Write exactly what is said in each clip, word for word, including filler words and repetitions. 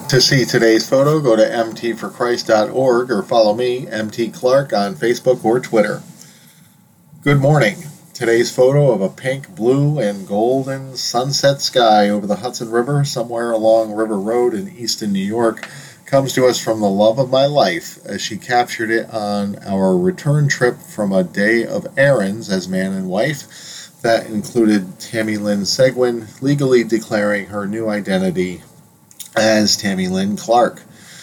To see today's photo, go to m t for christ dot org or follow me, M T Clark, on Facebook or Twitter. Good morning. Today's photo of a pink, blue, and golden sunset sky over the Hudson River somewhere along River Road in Easton, New York, comes to us from the love of my life as she captured it on our return trip from a day of errands as man and wife that included Tammy Lynn Seguin legally declaring her new identity as Tammy Lynn Clark.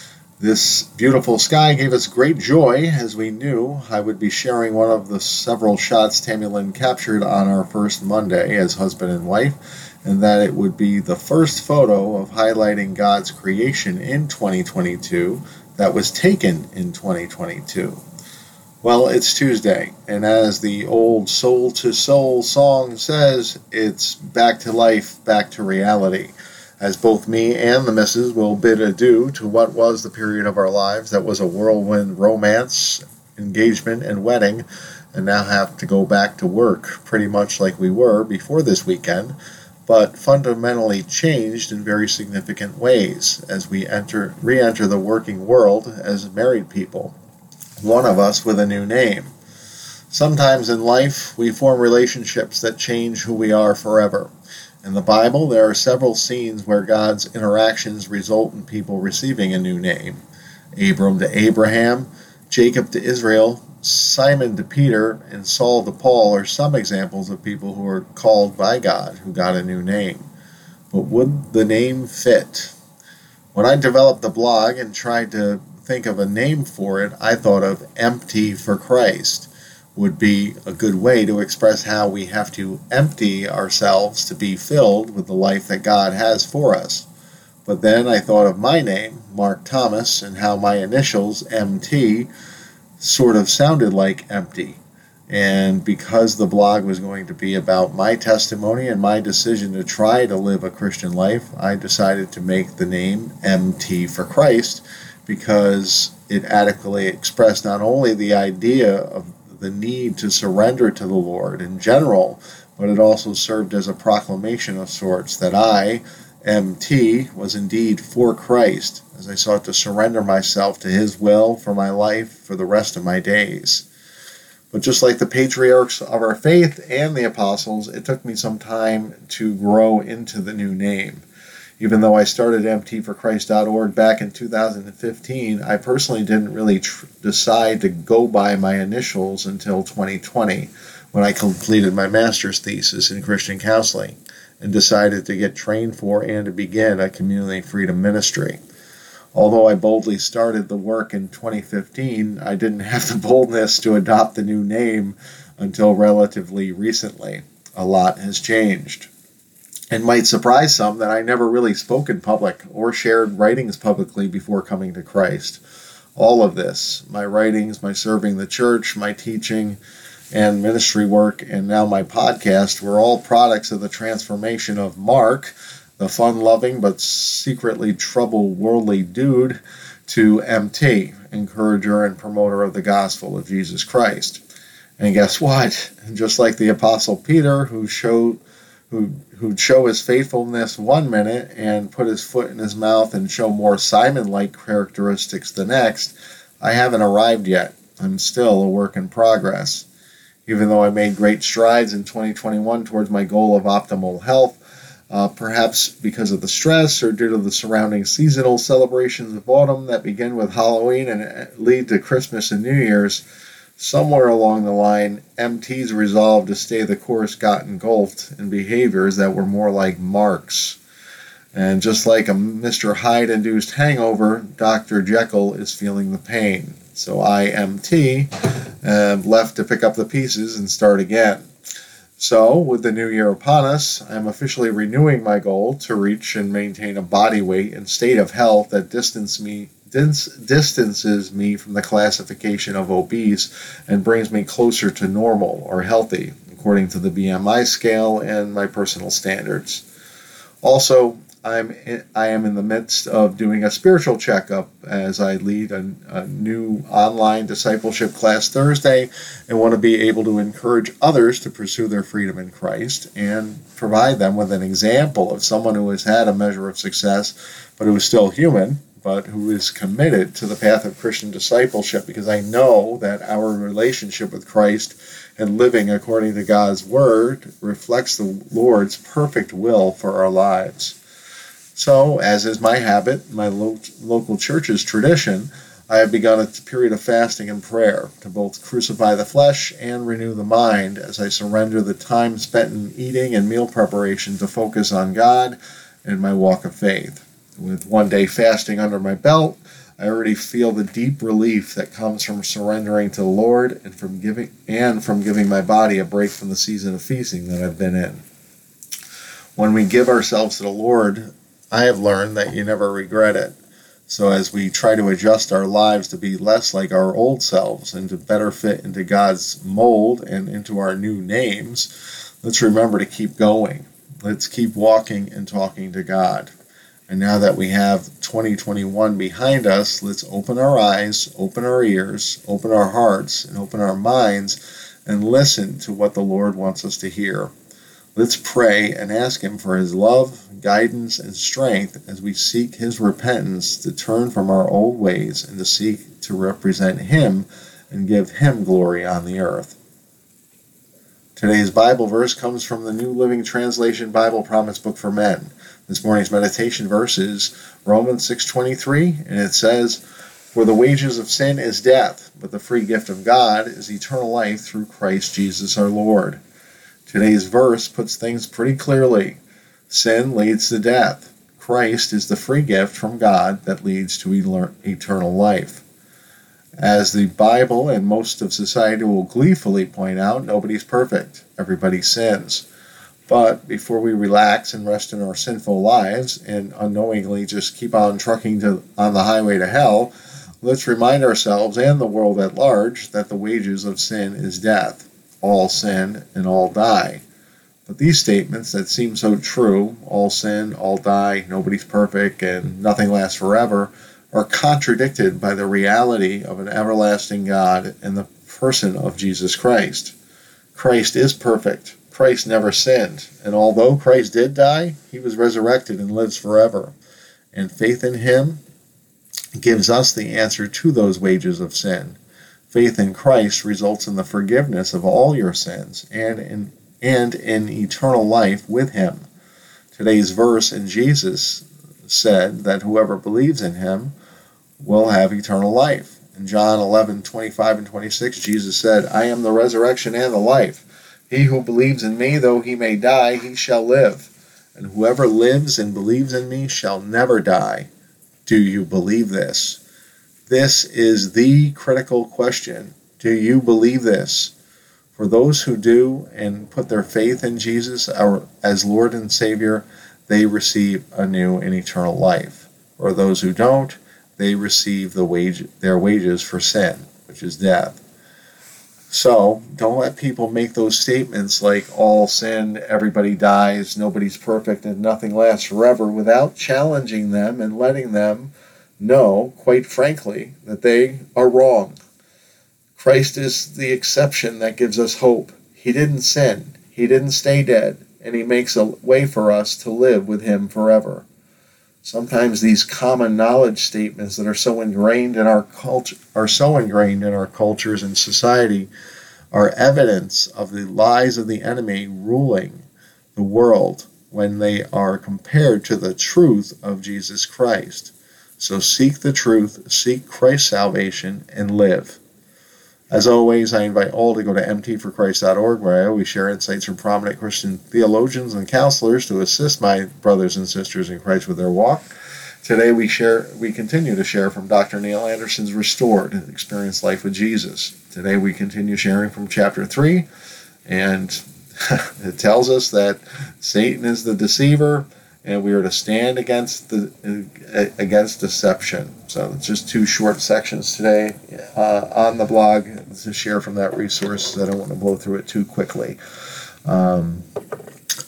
This beautiful sky gave us great joy as we knew I would be sharing one of the several shots Tammy Lynn captured on our first Monday as husband and wife, and that it would be the first photo of highlighting God's creation in twenty twenty-two that was taken in twenty twenty-two. Well, it's Tuesday, and as the old Soul to Soul song says, it's back to life, back to reality, as both me and the missus will bid adieu to what was the period of our lives that was a whirlwind romance, engagement, and wedding, and now have to go back to work pretty much like we were before this weekend, but fundamentally changed in very significant ways as we enter re-enter the working world as married people, one of us with a new name. Sometimes in life, we form relationships that change who we are forever. In the Bible, there are several scenes where God's interactions result in people receiving a new name. Abram to Abraham, Jacob to Israel, Simon to Peter, and Saul to Paul are some examples of people who are called by God who got a new name. But would the name fit? When I developed the blog and tried to think of a name for it, I thought of Empty for Christ would be a good way to express how we have to empty ourselves to be filled with the life that God has for us. But then I thought of my name, Mark Thomas, and how my initials, M T, sort of sounded like empty. And because the blog was going to be about my testimony and my decision to try to live a Christian life, I decided to make the name M T for Christ because it adequately expressed not only the idea of the need to surrender to the Lord in general, but it also served as a proclamation of sorts that I, M T, was indeed for Christ as I sought to surrender myself to His will for my life for the rest of my days. But just like the patriarchs of our faith and the apostles, it took me some time to grow into the new name. Even though I started M T for Christ dot org back in two thousand fifteen, I personally didn't really tr- decide to go by my initials until twenty twenty, when I completed my master's thesis in Christian counseling and decided to get trained for and to begin a community freedom ministry. Although I boldly started the work in twenty fifteen, I didn't have the boldness to adopt the new name until relatively recently. A lot has changed. It might surprise some that I never really spoke in public or shared writings publicly before coming to Christ. All of this, my writings, my serving the church, my teaching and ministry work, and now my podcast, were all products of the transformation of Mark, the fun-loving but secretly troubled worldly dude, to M T, encourager and promoter of the gospel of Jesus Christ. And guess what? Just like the Apostle Peter, who showed who who'd show his faithfulness one minute and put his foot in his mouth and show more Simon-like characteristics the next, I haven't arrived yet. I'm still a work in progress. Even though I made great strides in twenty twenty-one towards my goal of optimal health, uh, perhaps because of the stress or due to the surrounding seasonal celebrations of autumn that begin with Halloween and lead to Christmas and New Year's, somewhere along the line, M T's resolve to stay the course got engulfed in behaviors that were more like Mark's. And just like a Mister Hyde-induced hangover, Doctor Jekyll is feeling the pain. So I, M T, am left to pick up the pieces and start again. So, with the new year upon us, I'm officially renewing my goal to reach and maintain a body weight and state of health that distance me distances me from the classification of obese and brings me closer to normal or healthy, according to the B M I scale and my personal standards. Also, I'm in, I am in the midst of doing a spiritual checkup as I lead a, a new online discipleship class Thursday, and want to be able to encourage others to pursue their freedom in Christ and provide them with an example of someone who has had a measure of success, but who is still human, but who is committed to the path of Christian discipleship, because I know that our relationship with Christ and living according to God's Word reflects the Lord's perfect will for our lives. So, as is my habit, my lo- local church's tradition, I have begun a period of fasting and prayer to both crucify the flesh and renew the mind as I surrender the time spent in eating and meal preparation to focus on God and my walk of faith. With one day fasting under my belt, I already feel the deep relief that comes from surrendering to the Lord and from giving and from giving my body a break from the season of feasting that I've been in. When we give ourselves to the Lord, I have learned that you never regret it. So as we try to adjust our lives to be less like our old selves and to better fit into God's mold and into our new names, let's remember to keep going. Let's keep walking and talking to God. And now that we have twenty twenty-one behind us, let's open our eyes, open our ears, open our hearts, and open our minds, and listen to what the Lord wants us to hear. Let's pray and ask Him for His love, guidance, and strength as we seek His repentance to turn from our old ways and to seek to represent Him and give Him glory on the earth. Today's Bible verse comes from the New Living Translation Bible Promise Book for Men. This morning's meditation verse is Romans six twenty-three, and it says, "For the wages of sin is death, but the free gift of God is eternal life through Christ Jesus our Lord." Today's verse puts things pretty clearly. Sin leads to death. Christ is the free gift from God that leads to eternal life. As the Bible and most of society will gleefully point out, nobody's perfect. Everybody sins. But before we relax and rest in our sinful lives and unknowingly just keep on trucking to, on the highway to hell, let's remind ourselves and the world at large that the wages of sin is death. All sin and all die. But these statements that seem so true, all sin, all die, nobody's perfect, and nothing lasts forever, are contradicted by the reality of an everlasting God and the person of Jesus Christ. Christ is perfect. Christ never sinned, and although Christ did die, He was resurrected and lives forever. And faith in Him gives us the answer to those wages of sin. Faith in Christ results in the forgiveness of all your sins and in, and in eternal life with Him. Today's verse in Jesus said that whoever believes in Him will have eternal life. In John eleven twenty-five and twenty-six, Jesus said, "I am the resurrection and the life. He who believes in me, though he may die, he shall live. And whoever lives and believes in me shall never die." Do you believe this? This is the critical question. Do you believe this? For those who do and put their faith in Jesus our, as Lord and Savior, they receive a new and eternal life. For those who don't, they receive the wage, their wages for sin, which is death. So, don't let people make those statements like all sin, everybody dies, nobody's perfect, and nothing lasts forever without challenging them and letting them know, quite frankly, that they are wrong. Christ is the exception that gives us hope. He didn't sin, He didn't stay dead, and He makes a way for us to live with Him forever. Sometimes these common knowledge statements that are so ingrained in our culture are so ingrained in our cultures and society are evidence of the lies of the enemy ruling the world when they are compared to the truth of Jesus Christ. So seek the truth, seek Christ's salvation, and live. As always, I invite all to go to m t for christ dot org, where I always share insights from prominent Christian theologians and counselors to assist my brothers and sisters in Christ with their walk. Today we share, we continue to share from Doctor Neil Anderson's Restored, Experience Life with Jesus. Today we continue sharing from chapter three, and it tells us that Satan is the deceiver, and we are to stand against the uh, against deception. So it's just two short sections today uh, on the blog to share from that resource. I don't want to blow through it too quickly. Um,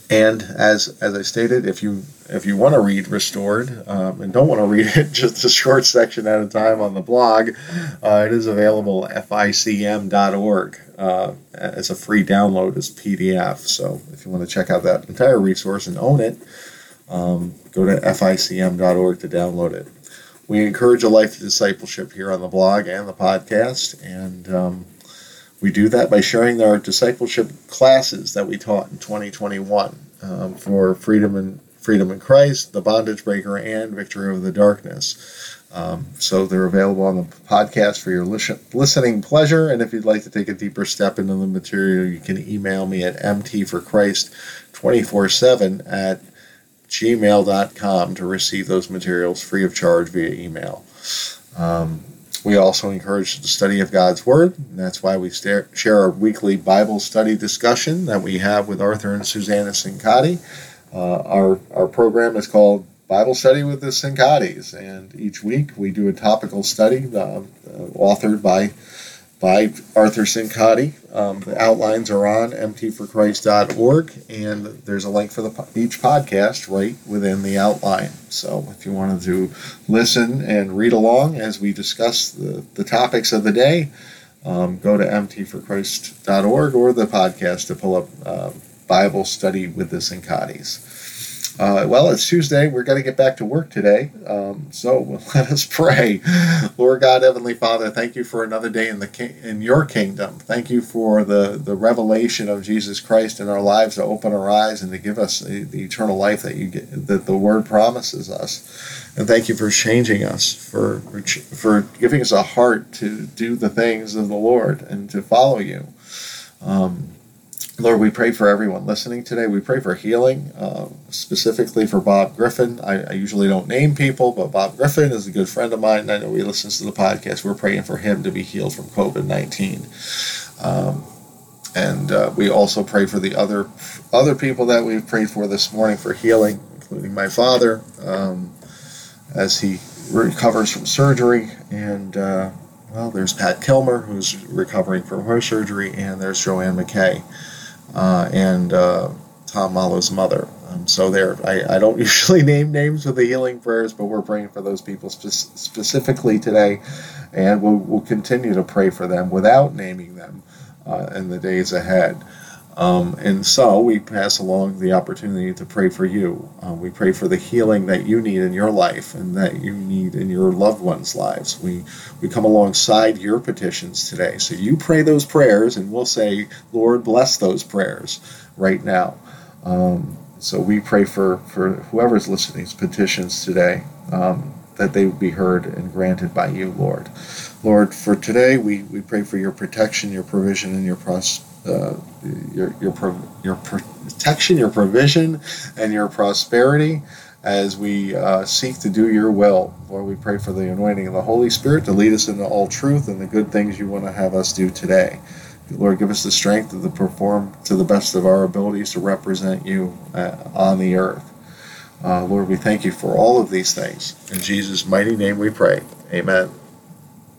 And as as I stated, if you if you want to read Restored um, and don't want to read it just a short section at a time on the blog, uh, it is available at F I C M dot org uh, as a free download as P D F. So if you want to check out that entire resource and own it, um, go to F I C M dot org to download it. We encourage a life of discipleship here on the blog and the podcast, and um, we do that by sharing our discipleship classes that we taught in twenty twenty-one um, for Freedom in, Freedom in Christ, The Bondage Breaker, and Victory Over the Darkness. Um, so they're available on the podcast for your listen, listening pleasure, and if you'd like to take a deeper step into the material, you can email me at m t for christ two four seven at gmail dot com to receive those materials free of charge via email. Um, we also encourage the study of God's Word, and that's why we stare, share our weekly Bible study discussion that we have with Arthur and Susanna Sincotti. Uh, our, our program is called Bible Study with the Sincottis, and each week we do a topical study uh, uh, authored by by Arthur Sincotti. Um, the outlines are on m t for christ dot org, and there's a link for the each podcast right within the outline. So if you wanted to listen and read along as we discuss the, the topics of the day, um, go to m t for christ dot org or the podcast to pull up uh, Bible Study with the Sincottis. Uh, well, it's Tuesday. We're going to get back to work today. Um, so let us pray. Lord God, Heavenly Father, thank you for another day in the ki- in your kingdom. Thank you for the, the revelation of Jesus Christ in our lives to open our eyes and to give us the, the eternal life that you get, that the Word promises us. And thank you for changing us, for, for for giving us a heart to do the things of the Lord and to follow you. Um, Lord, we pray for everyone listening today. We pray for healing, uh, specifically for Bob Griffin. I, I usually don't name people, but Bob Griffin is a good friend of mine, and I know he listens to the podcast. We're praying for him to be healed from covid nineteen. Um, and uh, we also pray for the other other people that we've prayed for this morning for healing, including my father, um, as he recovers from surgery. And, uh, well, there's Pat Kilmer, who's recovering from her surgery, and there's Joanne McKay. Uh, and uh, Tom Mallow's mother. Um, so there, I, I don't usually name names with the healing prayers, but we're praying for those people spe- specifically today, and we'll, we'll continue to pray for them without naming them uh, in the days ahead. Um, and so we pass along the opportunity to pray for you. Uh, we pray for the healing that you need in your life and that you need in your loved ones' lives. We we come alongside your petitions today. So you pray those prayers, and we'll say, Lord, bless those prayers right now. Um, so we pray for, for whoever's listening's petitions today, um, that they would be heard and granted by you, Lord. Lord, for today, we, we pray for your protection, your provision, and your prosperity. Uh, your your your protection, your provision, and your prosperity as we uh, seek to do your will. Lord, we pray for the anointing of the Holy Spirit to lead us into all truth and the good things you want to have us do today. Lord, give us the strength to perform to the best of our abilities to represent you uh, on the earth. Uh, Lord, we thank you for all of these things. In Jesus' mighty name we pray. Amen.